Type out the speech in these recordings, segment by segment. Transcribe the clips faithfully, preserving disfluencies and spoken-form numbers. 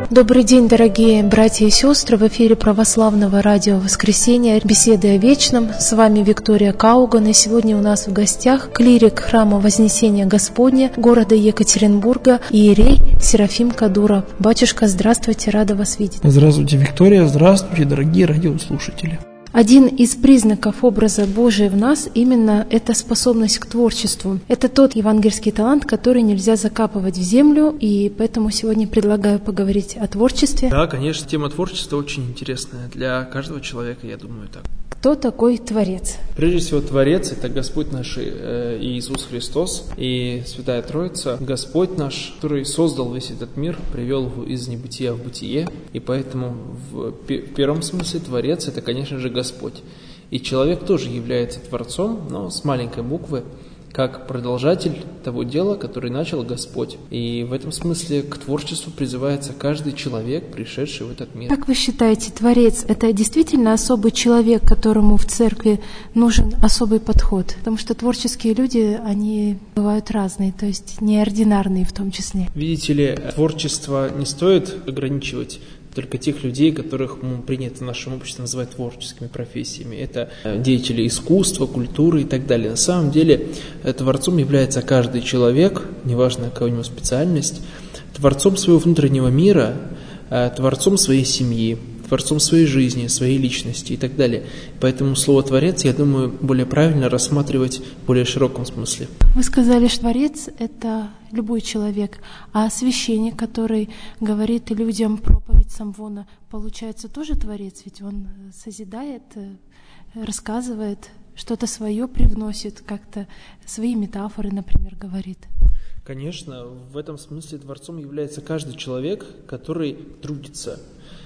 Добрый день, дорогие братья и сестры. В эфире Православного радио «Воскресенье». Беседы о вечном. С вами Виктория Кауган. И сегодня у нас в гостях клирик храма Вознесения Господня города Екатеринбурга, иерей Серафим Кадуров. Батюшка, здравствуйте, рада вас видеть. Здравствуйте, Виктория. Здравствуйте, дорогие радиослушатели. Один из признаков образа Божия в нас именно эта способность к творчеству. Это тот евангельский талант, который нельзя закапывать в землю, и поэтому сегодня предлагаю поговорить о творчестве. Да, конечно, тема творчества очень интересная для каждого человека, я думаю, так. Кто такой Творец? Прежде всего, Творец – это Господь наш Иисус Христос и Святая Троица. Господь наш, который создал весь этот мир, привел его из небытия в бытие, и поэтому в первом смысле Творец – это, конечно же, Господь. И человек тоже является Творцом, но с маленькой буквы, как продолжатель того дела, который начал Господь. И в этом смысле к творчеству призывается каждый человек, пришедший в этот мир. Как вы считаете, Творец – это действительно особый человек, которому в церкви нужен особый подход? Потому что творческие люди, они бывают разные, то есть неординарные в том числе. Видите ли, творчество не стоит ограничивать только тех людей, которых ну, принято в нашем обществе называть творческими профессиями. Это деятели искусства, культуры и так далее. На самом деле творцом является каждый человек, неважно какая у него специальность, творцом своего внутреннего мира, творцом своей семьи, творцом своей жизни, своей личности и так далее. Поэтому слово «творец», я думаю, более правильно рассматривать в более широком смысле. Вы сказали, что творец – это любой человек, а священник, который говорит людям проповедь Самвона, получается тоже творец, ведь он созидает, рассказывает, что-то свое привносит, как-то свои метафоры, например, говорит. Конечно, в этом смысле творцом является каждый человек, который трудится.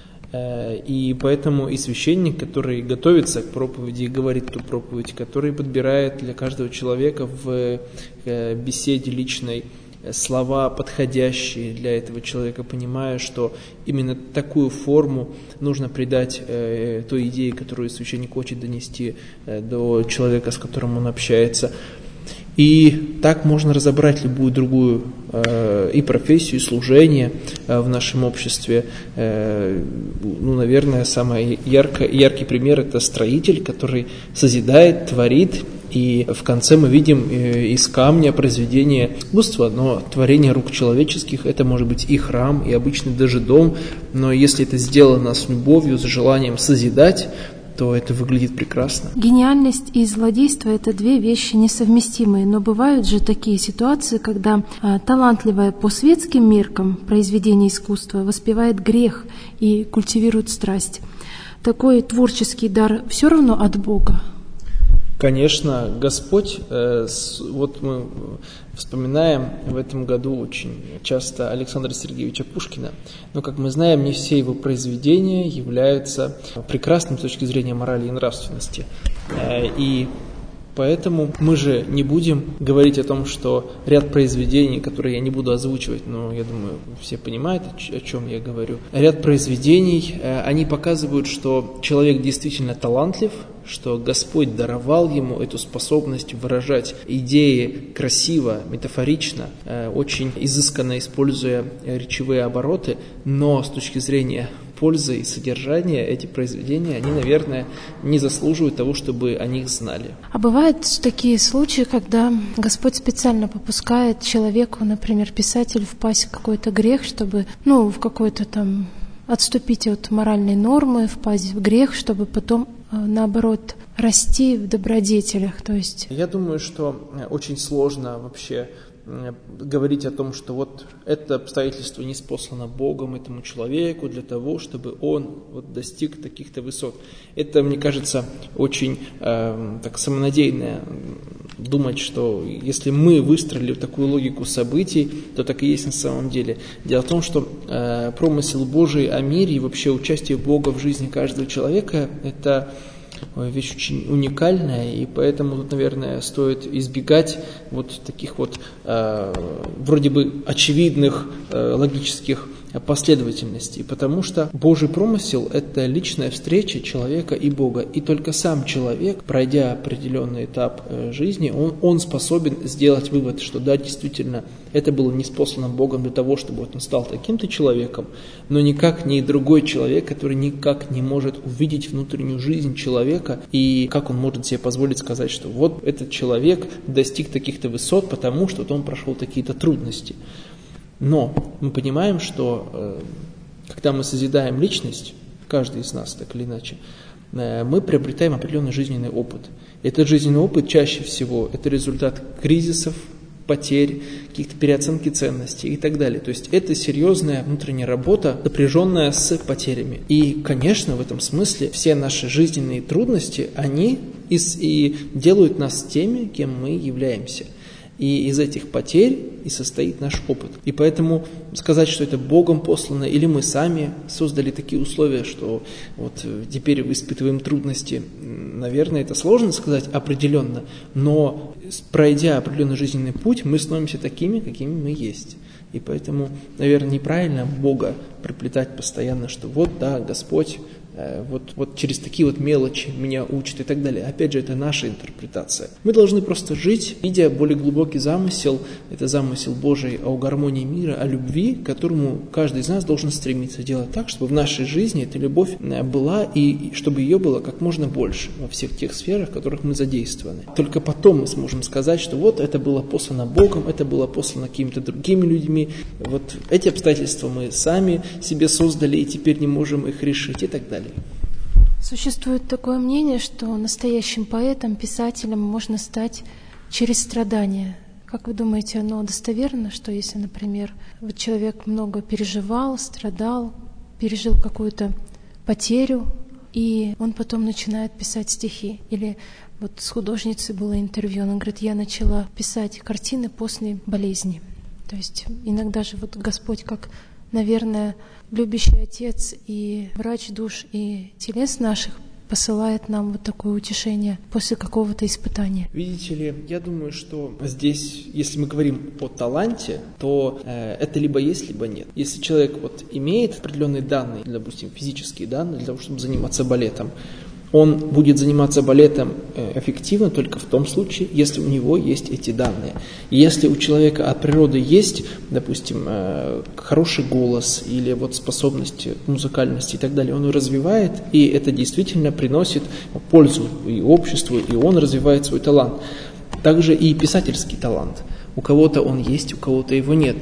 И поэтому и священник, который готовится к проповеди и говорит ту проповедь, который подбирает для каждого человека в беседе личной слова, подходящие для этого человека, понимая, что именно такую форму нужно придать той идее, которую священник хочет донести до человека, с которым он общается. И так можно разобрать любую другую э, и профессию, и служение э, в нашем обществе. Э, ну, наверное, самый ярко, яркий пример – это строитель, который созидает, творит, и в конце мы видим э, из камня произведение искусства, но творение рук человеческих – это может быть и храм, и обычный даже дом, но если это сделано с любовью, с желанием созидать, то это выглядит прекрасно. Гениальность и злодейство – это две вещи несовместимые, но бывают же такие ситуации, когда а, талантливое по светским меркам произведение искусства воспевает грех и культивирует страсть. Такой творческий дар все равно от Бога? Конечно, Господь, э, с, вот мы вспоминаем в этом году очень часто Александра Сергеевича Пушкина, но, как мы знаем, не все его произведения являются прекрасными с точки зрения морали и нравственности. Э, и поэтому мы же не будем говорить о том, что ряд произведений, которые я не буду озвучивать, но я думаю, все понимают, о чем я говорю. Ряд произведений, они показывают, что человек действительно талантлив, что Господь даровал ему эту способность выражать идеи красиво, метафорично, очень изысканно используя речевые обороты, но с точки зрения пользы и содержания эти произведения, они, наверное, не заслуживают того, чтобы о них знали. А бывают такие случаи, когда Господь специально попускает человеку, например, писателю, впасть в какой-то грех, чтобы, ну, в какой-то там отступить от моральной нормы, впасть в грех, чтобы потом, наоборот, расти в добродетелях. То есть... Я думаю, что очень сложно вообще говорить о том, что вот это обстоятельство ниспослано Богом этому человеку для того, чтобы он вот достиг таких-то высот. Это, мне кажется, очень э, так самонадеянно думать, что если мы выстроили такую логику событий, то так и есть на самом деле. Дело в том, что э, промысел Божий о мире и вообще участие Бога в жизни каждого человека – это вещь очень уникальная, и поэтому тут, наверное, стоит избегать вот таких вот э, вроде бы очевидных э, логических последовательности, потому что Божий промысел – это личная встреча человека и Бога, и только сам человек, пройдя определенный этап жизни, он, он способен сделать вывод, что да, действительно, это было ниспослано Богом для того, чтобы вот он стал таким-то человеком, но никак не другой человек, который никак не может увидеть внутреннюю жизнь человека, и как он может себе позволить сказать, что вот этот человек достиг таких-то высот, потому что вот он прошел такие-то трудности. Но мы понимаем, что э, когда мы созидаем личность, каждый из нас так или иначе, э, мы приобретаем определенный жизненный опыт. Этот жизненный опыт чаще всего это результат кризисов, потерь, каких-то переоценки ценностей и так далее. То есть это серьезная внутренняя работа, сопряженная с потерями. И, конечно, в этом смысле все наши жизненные трудности, они и, и делают нас теми, кем мы являемся. И из этих потерь и состоит наш опыт. И поэтому сказать, что это Богом послано, или мы сами создали такие условия, что вот теперь испытываем трудности, наверное, это сложно сказать определенно, но пройдя определенный жизненный путь, мы становимся такими, какими мы есть. И поэтому, наверное, неправильно Бога приплетать постоянно, что вот, да, Господь, Вот, вот через такие вот мелочи меня учат и так далее. Опять же, это наша интерпретация. Мы должны просто жить, видя более глубокий замысел, это замысел Божий о гармонии мира, о любви, к которому каждый из нас должен стремиться делать так, чтобы в нашей жизни эта любовь была и чтобы ее было как можно больше во всех тех сферах, в которых мы задействованы. Только потом мы сможем сказать, что вот это было послано Богом, это было послано какими-то другими людьми, вот эти обстоятельства мы сами себе создали и теперь не можем их решить и так далее. Существует такое мнение, что настоящим поэтом, писателем можно стать через страдания. Как вы думаете, оно достоверно, что если, например, вот человек много переживал, страдал, пережил какую-то потерю, и он потом начинает писать стихи? Или вот с художницей было интервью, она говорит, я начала писать картины после болезни. То есть иногда же вот Господь как, наверное, любящий Отец и врач душ и телес наших посылает нам вот такое утешение после какого-то испытания. Видите ли, я думаю, что здесь, если мы говорим о таланте, то э, это либо есть, либо нет. Если человек вот имеет определенные данные, допустим, физические данные для того, чтобы заниматься балетом, он будет заниматься балетом эффективно только в том случае, если у него есть эти данные. И если у человека от природы есть, допустим, хороший голос или вот способности к музыкальности и так далее, он ее развивает, и это действительно приносит пользу и обществу, и он развивает свой талант. Также и писательский талант. У кого-то он есть, у кого-то его нет.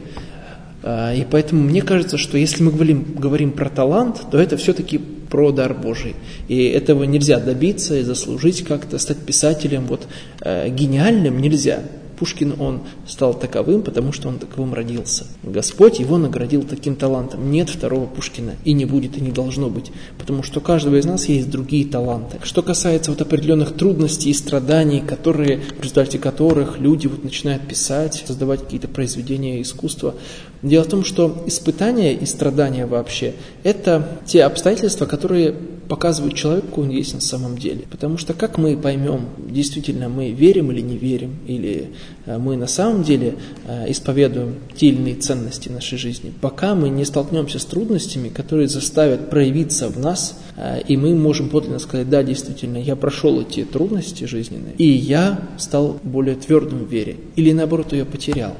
И поэтому мне кажется, что если мы говорим, говорим про талант, то это все-таки про дар Божий. И этого нельзя добиться и заслужить как-то, стать писателем вот, э, гениальным нельзя. Пушкин, он стал таковым, потому что он таковым родился. Господь его наградил таким талантом. Нет второго Пушкина, и не будет, и не должно быть. Потому что у каждого из нас есть другие таланты. Что касается вот определенных трудностей и страданий, которые, в результате которых люди вот начинают писать, создавать какие-то произведения искусства. Дело в том, что испытания и страдания вообще – это те обстоятельства, которые показывают человеку, какой он есть на самом деле. Потому что как мы поймем, действительно мы верим или не верим, или мы на самом деле исповедуем те или иные ценности нашей жизни, пока мы не столкнемся с трудностями, которые заставят проявиться в нас, и мы можем подлинно сказать, да, действительно, я прошел эти трудности жизненные, и я стал более твердым в вере, или наоборот ее потерял.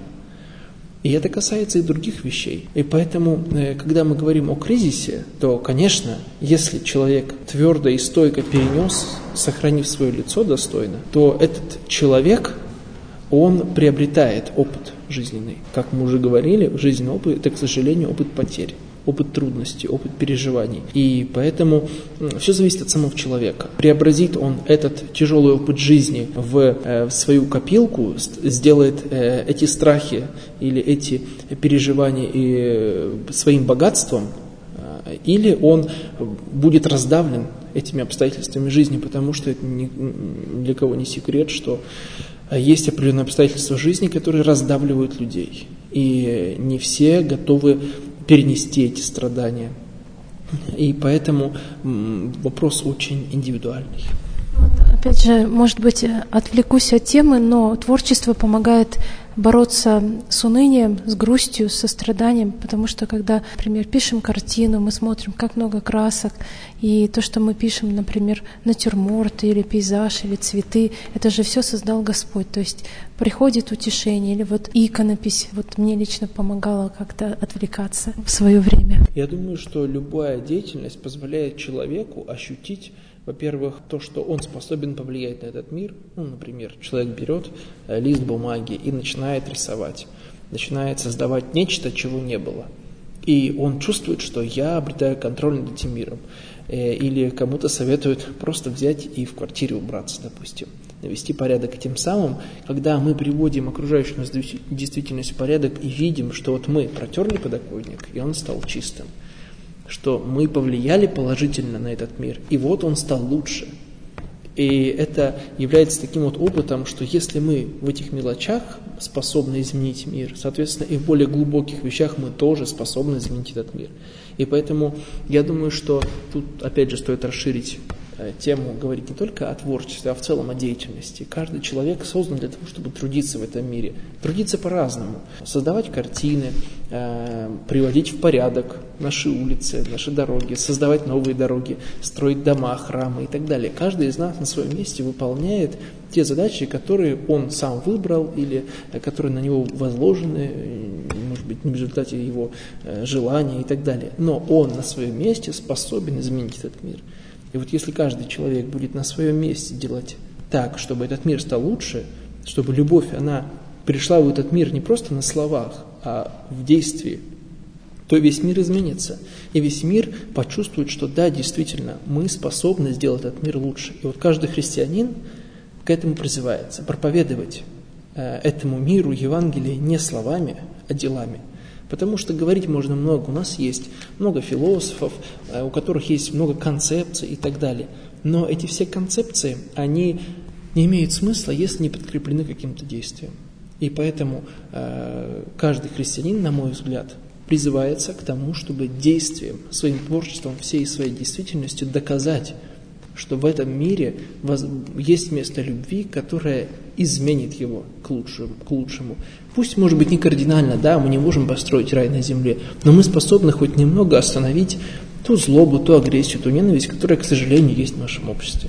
И это касается и других вещей. И поэтому, когда мы говорим о кризисе, то, конечно, если человек твердо и стойко перенес, сохранив свое лицо достойно, то этот человек, он приобретает опыт жизненный. Как мы уже говорили, жизненный опыт – это, к сожалению, опыт потерь, опыт трудностей, опыт переживаний. И поэтому все зависит от самого человека. Преобразит он этот тяжелый опыт жизни в, э, в свою копилку, сделает э, эти страхи или эти переживания и, э, своим богатством, э, или он будет раздавлен этими обстоятельствами жизни, потому что это ни, ни для кого не секрет, что есть определенные обстоятельства жизни, которые раздавливают людей. И не все готовы перенести эти страдания. И поэтому вопрос очень индивидуальный. Вот, опять же, может быть, отвлекусь от темы, но творчество помогает бороться с унынием, с грустью, с состраданием, потому что когда, например, пишем картину, мы смотрим, как много красок, и то, что мы пишем, например, натюрморт или пейзаж, или цветы, это же все создал Господь, то есть приходит утешение, или вот иконопись, вот мне лично помогала как-то отвлекаться в свое время. Я думаю, что любая деятельность позволяет человеку ощутить, во-первых, то, что он способен повлиять на этот мир. Ну, например, человек берет лист бумаги и начинает рисовать, начинает создавать нечто, чего не было. И он чувствует, что я обретаю контроль над этим миром. Или кому-то советуют просто взять и в квартире убраться, допустим, навести порядок. И тем самым, когда мы приводим окружающую нас действительность в порядок и видим, что вот мы протерли подоконник, и он стал чистым, что мы повлияли положительно на этот мир, и вот он стал лучше. И это является таким вот опытом, что если мы в этих мелочах способны изменить мир, соответственно, и в более глубоких вещах мы тоже способны изменить этот мир. И поэтому я думаю, что тут, опять же, стоит расширить тему, говорить не только о творчестве, а в целом о деятельности. Каждый человек создан для того, чтобы трудиться в этом мире. Трудиться по-разному. Создавать картины, э, приводить в порядок наши улицы, наши дороги, создавать новые дороги, строить дома, храмы и так далее. Каждый из нас на своем месте выполняет те задачи, которые он сам выбрал или которые на него возложены, может быть, не в результате его э, желания и так далее. Но он на своем месте способен изменить этот мир. И вот если каждый человек будет на своем месте делать так, чтобы этот мир стал лучше, чтобы любовь, она пришла в этот мир не просто на словах, а в действии, то весь мир изменится. И весь мир почувствует, что да, действительно, мы способны сделать этот мир лучше. И вот каждый христианин к этому призывается, проповедовать э, этому миру Евангелие не словами, а делами. Потому что говорить можно много. У нас есть много философов, у которых есть много концепций и так далее. Но эти все концепции, они не имеют смысла, если не подкреплены каким-то действием. И поэтому э, каждый христианин, на мой взгляд, призывается к тому, чтобы действием, своим творчеством, всей своей действительностью доказать, что в этом мире есть место любви, которое изменит его к лучшему, к лучшему. Пусть, может быть, не кардинально, да, мы не можем построить рай на земле, но мы способны хоть немного остановить ту злобу, ту агрессию, ту ненависть, которая, к сожалению, есть в нашем обществе.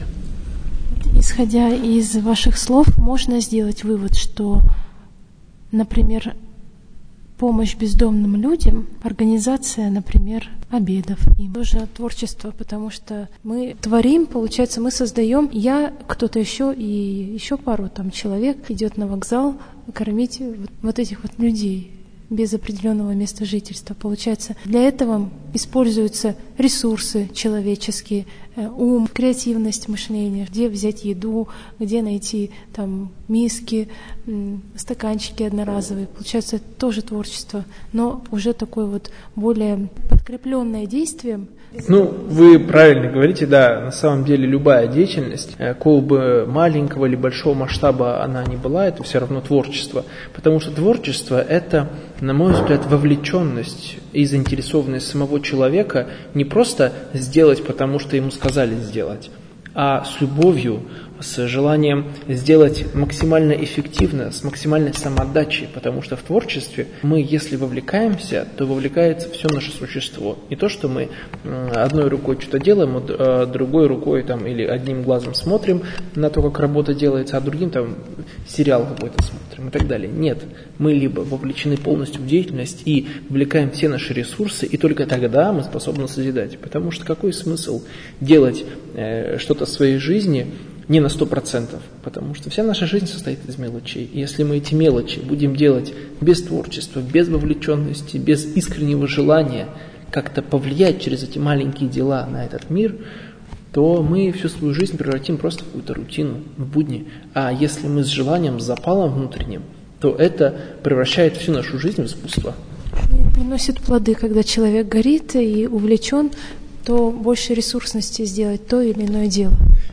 Исходя из ваших слов, можно сделать вывод, что, например, помощь бездомным людям, организация, например, обедов, и тоже творчество, потому что мы творим, получается, мы создаем, я, кто-то еще и еще пару там человек идет на вокзал кормить вот, вот этих вот людей без определенного места жительства. Получается, для этого используются ресурсы человеческие, ум, креативность мышления, где взять еду, где найти там миски, стаканчики одноразовые. Получается, это тоже творчество, но уже такое вот более подкрепленное действием. Ну, вы правильно говорите, да, на самом деле любая деятельность, какого бы маленького или большого масштаба она ни была, это все равно творчество. Потому что творчество – это, на мой взгляд, вовлеченность и заинтересованность самого человека не просто сделать, потому что ему сказали сделать, а с любовью, с желанием сделать максимально эффективно, с максимальной самоотдачей, потому что в творчестве мы, если вовлекаемся, то вовлекается все наше существо. Не то, что мы одной рукой что-то делаем, а другой рукой там, или одним глазом смотрим на то, как работа делается, а другим там сериал какой-то смотрим и так далее. Нет, мы либо вовлечены полностью в деятельность и вовлекаем все наши ресурсы, и только тогда мы способны созидать. Потому что какой смысл делать э, что-то в своей жизни не на сто процентов, потому что вся наша жизнь состоит из мелочей. И если мы эти мелочи будем делать без творчества, без вовлеченности, без искреннего желания как-то повлиять через эти маленькие дела на этот мир, то мы всю свою жизнь превратим просто в какую-то рутину, в будни. А если мы с желанием, с запалом внутренним, то это превращает всю нашу жизнь в искусство. И приносит плоды, когда человек горит и увлечен, то больше ресурсности сделать то или иное дело.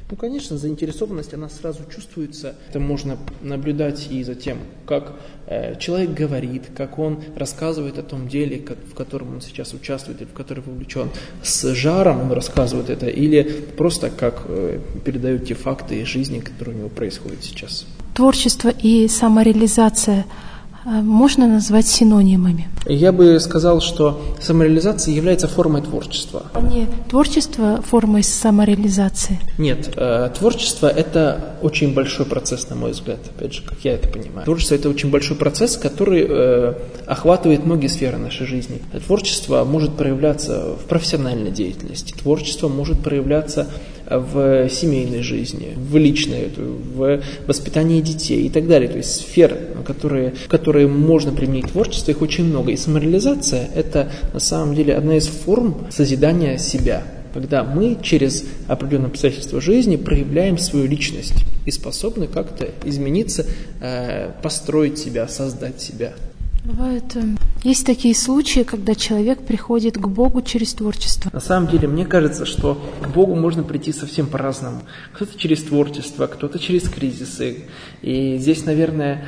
Ну, конечно, заинтересованность, она сразу чувствуется. Это можно наблюдать и за тем, как э, человек говорит, как он рассказывает о том деле, как, в котором он сейчас участвует, или в который вовлечен. С жаром он рассказывает это, или просто как э, передает те факты жизни, которые у него происходят сейчас. Творчество и самореализация можно назвать синонимами? Я бы сказал, что самореализация является формой творчества. А не творчество формой самореализации? Нет, э, творчество – это очень большой процесс, на мой взгляд, опять же, как я это понимаю. Творчество – это очень большой процесс, который э, охватывает многие сферы нашей жизни. Творчество может проявляться в профессиональной деятельности, творчество может проявляться в семейной жизни, в личной, в воспитании детей и так далее. То есть сфер, которые, в которые можно применить творчество, их очень много. И самореализация – это на самом деле одна из форм созидания себя, когда мы через определенные обстоятельства жизни проявляем свою личность и способны как-то измениться, построить себя, создать себя. Бывают, есть такие случаи, когда человек приходит к Богу через творчество. На самом деле, мне кажется, что к Богу можно прийти совсем по-разному. Кто-то через творчество, кто-то через кризисы. И здесь, наверное,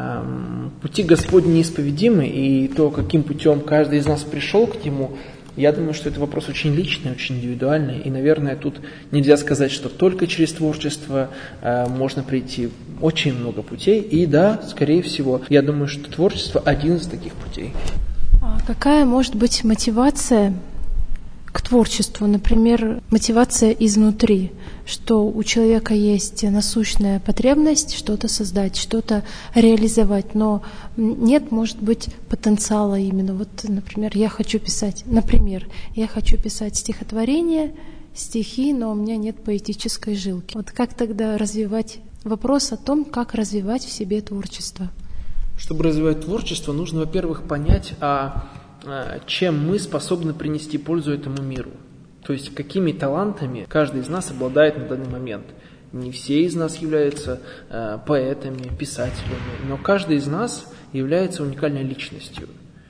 пути Господни неисповедимы, и то, каким путем каждый из нас пришел к Нему, я думаю, что это вопрос очень личный, очень индивидуальный, и, наверное, тут нельзя сказать, что только через творчество э, можно прийти. Очень много путей, и да, скорее всего, я думаю, что творчество один из таких путей. А какая может быть мотивация к творчеству? Например, мотивация изнутри, что у человека есть насущная потребность что-то создать, что-то реализовать, но нет, может быть, потенциала именно. Вот, например, я хочу писать, например, я хочу писать стихотворение, стихи, но у меня нет поэтической жилки. Вот как тогда развивать вопрос о том, как развивать в себе творчество? Чтобы развивать творчество, нужно, во-первых, понять, а чем мы способны принести пользу этому миру. То есть, какими талантами каждый из нас обладает на данный момент. Не все из нас являются э, поэтами, писателями, но каждый из нас является уникальной личностью.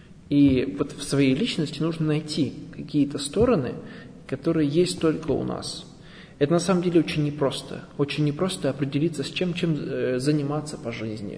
И вот в своей личности нужно найти какие-то стороны, которые есть только у нас. Это на самом деле очень непросто. Очень непросто определиться, с чем, чем э, заниматься по жизни.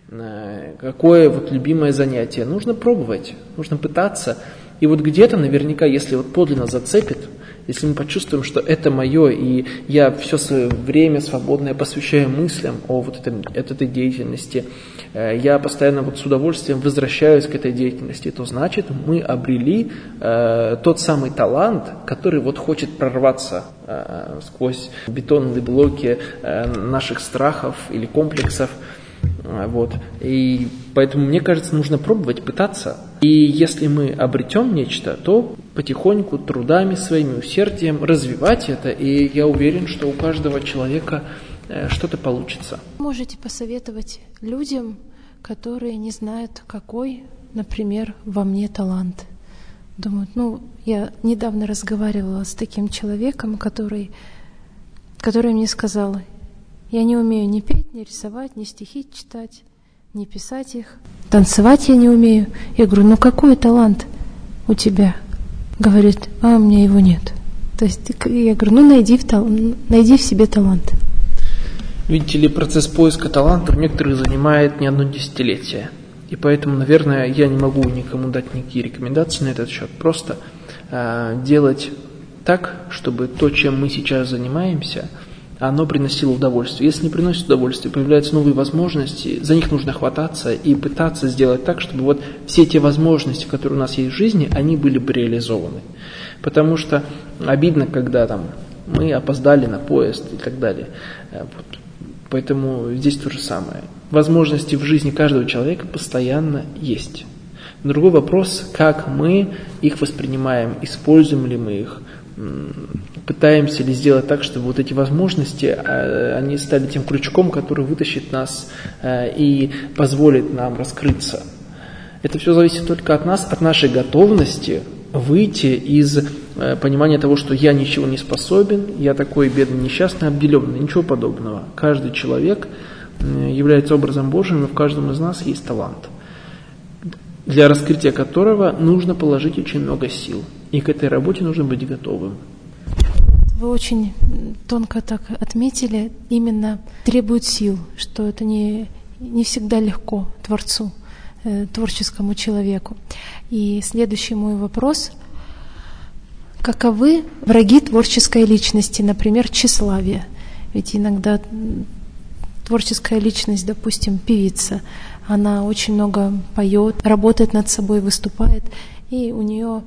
Э, какое вот любимое занятие. Нужно пробовать, нужно пытаться. И вот где-то наверняка, если вот подлинно зацепит, если мы почувствуем, что это мое, и я все свое время свободное посвящаю мыслям о вот этом, этой деятельности, я постоянно вот с удовольствием возвращаюсь к этой деятельности, то значит мы обрели э, тот самый талант, который вот хочет прорваться э, сквозь бетонные блоки э, наших страхов или комплексов. Вот. И поэтому, мне кажется, нужно пробовать, пытаться. И если мы обретем нечто, то потихоньку, трудами своими, усердием развивать это. И я уверен, что у каждого человека что-то получится. Можете посоветовать людям, которые не знают, какой, например, во мне талант? Думают, ну, я недавно разговаривала с таким человеком, который, который мне сказал: я не умею ни петь, ни рисовать, ни стихи читать, ни писать их. Танцевать я не умею. Я говорю, ну какой талант у тебя? Говорит, а у меня его нет. То есть я говорю, ну найди в, тал... найди в себе талант. Видите ли, процесс поиска таланта у некоторых занимает не одно десятилетие. И поэтому, наверное, я не могу никому дать никакие рекомендации на этот счет. Просто э, делать так, чтобы то, чем мы сейчас занимаемся, оно приносило удовольствие. Если не приносит удовольствия, появляются новые возможности, за них нужно хвататься и пытаться сделать так, чтобы вот все те возможности, которые у нас есть в жизни, они были бы реализованы. Потому что обидно, когда там мы опоздали на поезд и так далее. Вот. Поэтому здесь то же самое. Возможности в жизни каждого человека постоянно есть. Другой вопрос, как мы их воспринимаем, используем ли мы их, пытаемся ли сделать так, чтобы вот эти возможности, они стали тем крючком, который вытащит нас и позволит нам раскрыться. Это все зависит только от нас, от нашей готовности выйти из понимания того, что я ничего не способен, я такой бедный, несчастный, обделенный, ничего подобного. Каждый человек является образом Божьим, и в каждом из нас есть талант, для раскрытия которого нужно положить очень много сил. И к этой работе нужно быть готовым. Вы очень тонко так отметили, именно требует сил, что это не, не всегда легко Творцу, э, творческому человеку. И следующий мой вопрос. Каковы враги творческой личности, например, тщеславие? Ведь иногда творческая личность, допустим, певица, она очень много поет, работает над собой, выступает, и у нее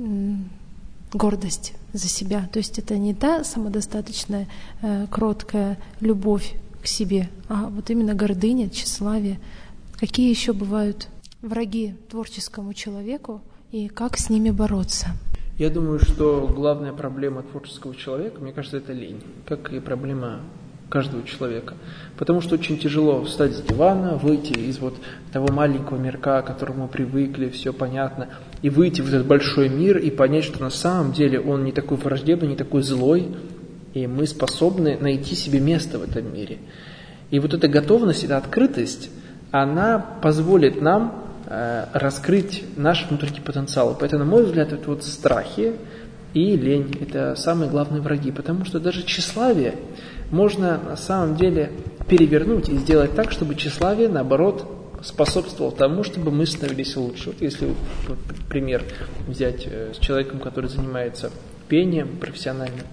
гордость за себя. То есть это не та самодостаточная, э, кроткая любовь к себе, а вот именно гордыня, тщеславие. Какие еще бывают враги творческому человеку и как с ними бороться? Я думаю, что главная проблема творческого человека, мне кажется, это лень, как и проблема каждого человека. Потому что очень тяжело встать с дивана, выйти из вот того маленького мирка, к которому мы привыкли, все понятно, и выйти в этот большой мир и понять, что на самом деле он не такой враждебный, не такой злой, и мы способны найти себе место в этом мире. И вот эта готовность, эта открытость, она позволит нам э, раскрыть наш внутренний потенциал. Поэтому, на мой взгляд, это вот страхи и лень – это самые главные враги, потому что даже тщеславие можно на самом деле перевернуть и сделать так, чтобы тщеславие, наоборот, способствовало тому, чтобы мы становились лучше. Вот если вот, пример взять с человеком, который занимается пением профессионально,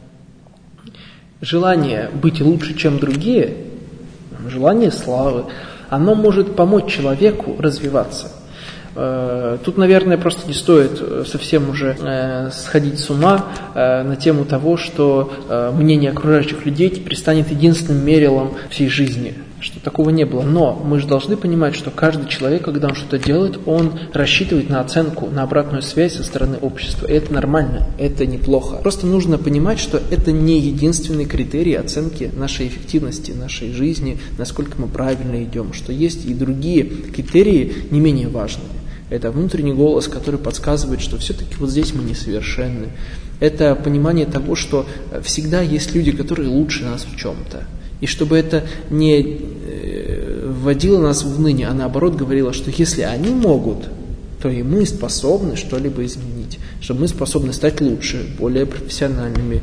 желание быть лучше, чем другие, желание славы, оно может помочь человеку развиваться. Тут, наверное, просто не стоит совсем уже сходить с ума на тему того, что мнение окружающих людей теперь станет единственным мерилом всей жизни, что такого не было. Но мы же должны понимать, что каждый человек, когда он что-то делает, он рассчитывает на оценку, на обратную связь со стороны общества. И это нормально, это неплохо. Просто нужно понимать, что это не единственный критерий оценки нашей эффективности, нашей жизни, насколько мы правильно идем, что есть и другие критерии не менее важные. Это внутренний голос, который подсказывает, что все-таки вот здесь мы несовершенны. Это понимание того, что всегда есть люди, которые лучше нас в чем-то. И чтобы это не вводило нас в уныние, а наоборот говорило, что если они могут, то и мы способны что-либо изменить, что мы способны стать лучше, более профессиональными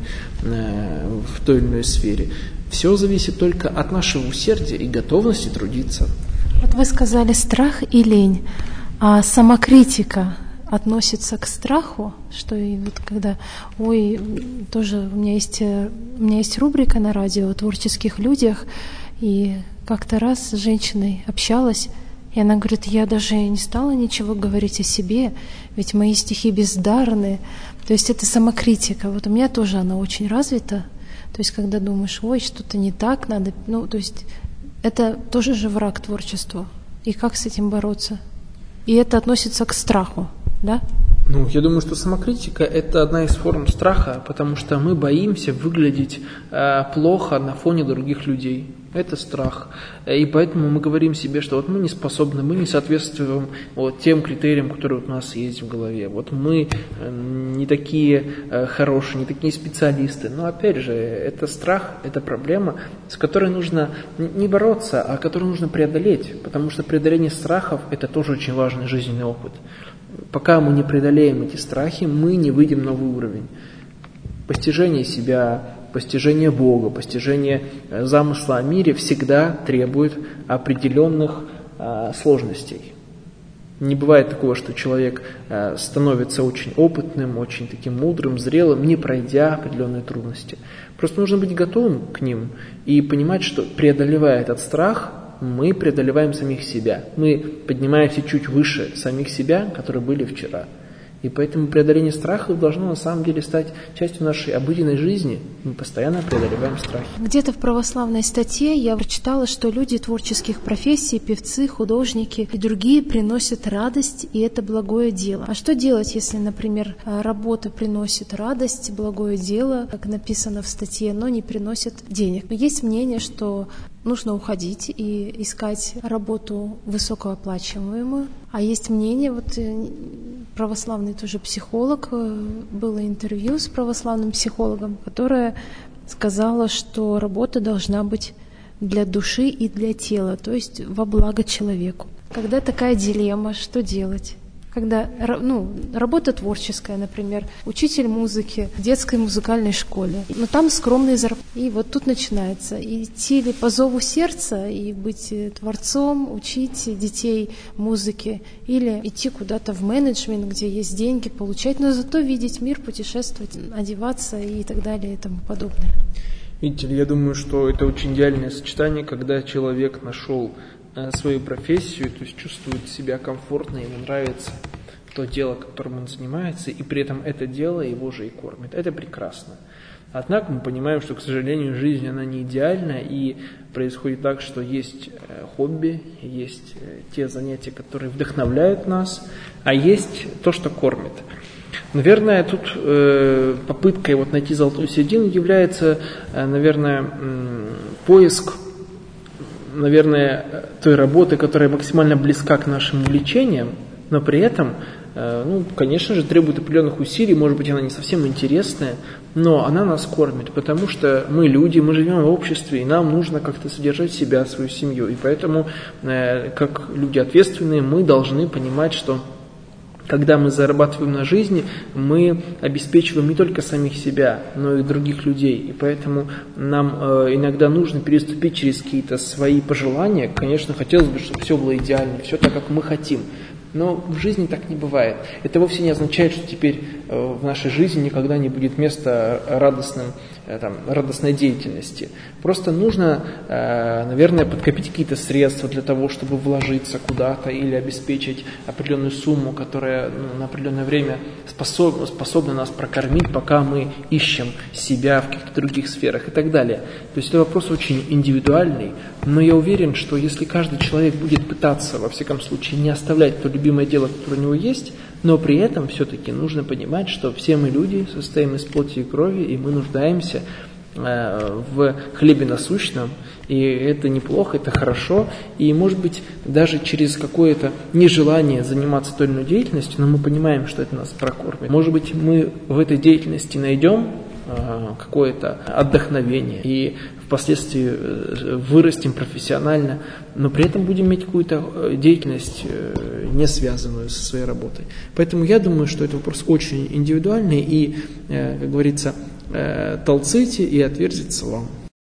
в той или иной сфере. Все зависит только от нашего усердия и готовности трудиться. Вот вы сказали страх и лень. А самокритика относится к страху, что и вот когда, ой, тоже у меня есть, у меня есть рубрика на радио о творческих людях, и как-то раз с женщиной общалась, и она говорит, я даже не стала ничего говорить о себе, ведь мои стихи бездарны. То есть это самокритика. Вот у меня тоже она очень развита. То есть когда думаешь, ой, что-то не так, надо, ну, то есть это тоже же враг творчеству. И как с этим бороться? И это относится к страху, да? Ну, я думаю, что самокритика – это одна из форм страха, потому что мы боимся выглядеть э, плохо на фоне других людей. Это страх. И поэтому мы говорим себе, что вот мы не способны, мы не соответствуем вот тем критериям, которые у нас есть в голове. Вот мы не такие э, хорошие, не такие специалисты. Но опять же, это страх, это проблема, с которой нужно не бороться, а которую нужно преодолеть. Потому что преодоление страхов – это тоже очень важный жизненный опыт. Пока мы не преодолеем эти страхи, мы не выйдем на новый уровень. Постижение себя, постижение Бога, постижение замысла о мире всегда требует определенных а, сложностей. Не бывает такого, что человек а, становится очень опытным, очень таким мудрым, зрелым, не пройдя определенные трудности. Просто нужно быть готовым к ним и понимать, что преодолевая этот страх, мы преодолеваем самих себя. Мы поднимаемся чуть выше самих себя, которые были вчера. И поэтому преодоление страхов должно на самом деле стать частью нашей обыденной жизни. Мы постоянно преодолеваем страхи. Где-то в православной статье я прочитала, что люди творческих профессий, певцы, художники и другие приносят радость, и это благое дело. А что делать, если, например, работа приносит радость, благое дело, как написано в статье, но не приносит денег? Но есть мнение, что нужно уходить и искать работу высокооплачиваемую. А есть мнение, вот православный тоже психолог, было интервью с православным психологом, которая сказала, что работа должна быть для души и для тела, то есть во благо человеку. Когда такая дилемма, что делать? когда, ну, работа творческая, например, учитель музыки в детской музыкальной школе, но там скромные зарплаты. И вот тут начинается идти ли по зову сердца и быть творцом, учить детей музыке, или идти куда-то в менеджмент, где есть деньги, получать, но зато видеть мир, путешествовать, одеваться и так далее и тому подобное. Видите ли, я думаю, что это очень идеальное сочетание, когда человек нашел свою профессию, то есть чувствует себя комфортно, ему нравится то дело, которым он занимается, и при этом это дело его же и кормит. Это прекрасно. Однако мы понимаем, что, к сожалению, жизнь, она не идеальна, и происходит так, что есть хобби, есть те занятия, которые вдохновляют нас, а есть то, что кормит. Наверное, тут э, попыткой вот найти золотую середину является, э, наверное, э, поиск, наверное, той работы, которая максимально близка к нашим увлечениям, но при этом, э, ну, конечно же, требует определенных усилий, может быть, она не совсем интересная, но она нас кормит, потому что мы люди, мы живем в обществе, и нам нужно как-то содержать себя, свою семью, и поэтому, э, как люди ответственные, мы должны понимать, что когда мы зарабатываем на жизни, мы обеспечиваем не только самих себя, но и других людей. И поэтому нам э, иногда нужно переступить через какие-то свои пожелания. Конечно, хотелось бы, чтобы все было идеально, все так, как мы хотим. Но в жизни так не бывает. Это вовсе не означает, что теперь э, в нашей жизни никогда не будет места радостным, э, там, радостной деятельности. Просто нужно, э, наверное, подкопить какие-то средства для того, чтобы вложиться куда-то или обеспечить определенную сумму, которая ну, на определенное время способ, способна нас прокормить, пока мы ищем себя в каких-то других сферах и так далее. То есть это вопрос очень индивидуальный, но я уверен, что если каждый человек будет пытаться, во всяком случае, не оставлять то любимое дело, которое у него есть, но при этом все-таки нужно понимать, что все мы люди, состоим из плоти и крови, и мы нуждаемся э, в хлебе насущном, и это неплохо, это хорошо, и может быть даже через какое-то нежелание заниматься той или иной деятельностью, но мы понимаем, что это нас прокормит. Может быть, мы в этой деятельности найдем э, какое-то отдохновение и впоследствии вырастем профессионально, но при этом будем иметь какую-то деятельность, не связанную со своей работой. Поэтому я думаю, что это вопрос очень индивидуальный и, как говорится, толците и отверзится вам.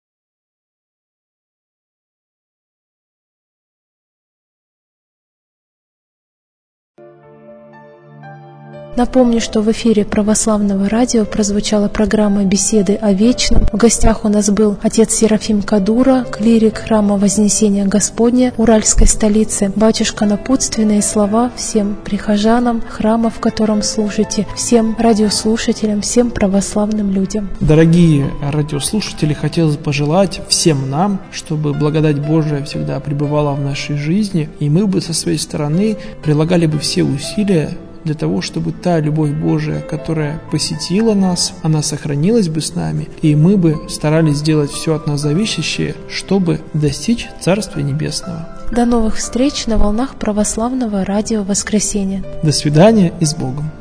Напомню, что в эфире Православного радио прозвучала программа «Беседы о вечном». В гостях у нас был отец Серафим Кадура, клирик храма Вознесения Господня Уральской столицы. Батюшка, напутственные слова всем прихожанам храма, в котором служите, всем радиослушателям, всем православным людям. Дорогие радиослушатели, хотелось бы пожелать всем нам, чтобы благодать Божия всегда пребывала в нашей жизни, и мы бы со своей стороны прилагали бы все усилия для того, чтобы та любовь Божия, которая посетила нас, она сохранилась бы с нами, и мы бы старались сделать все от нас зависящее, чтобы достичь Царствия Небесного. До новых встреч на волнах Православного радио «Воскресенье». До свидания и с Богом.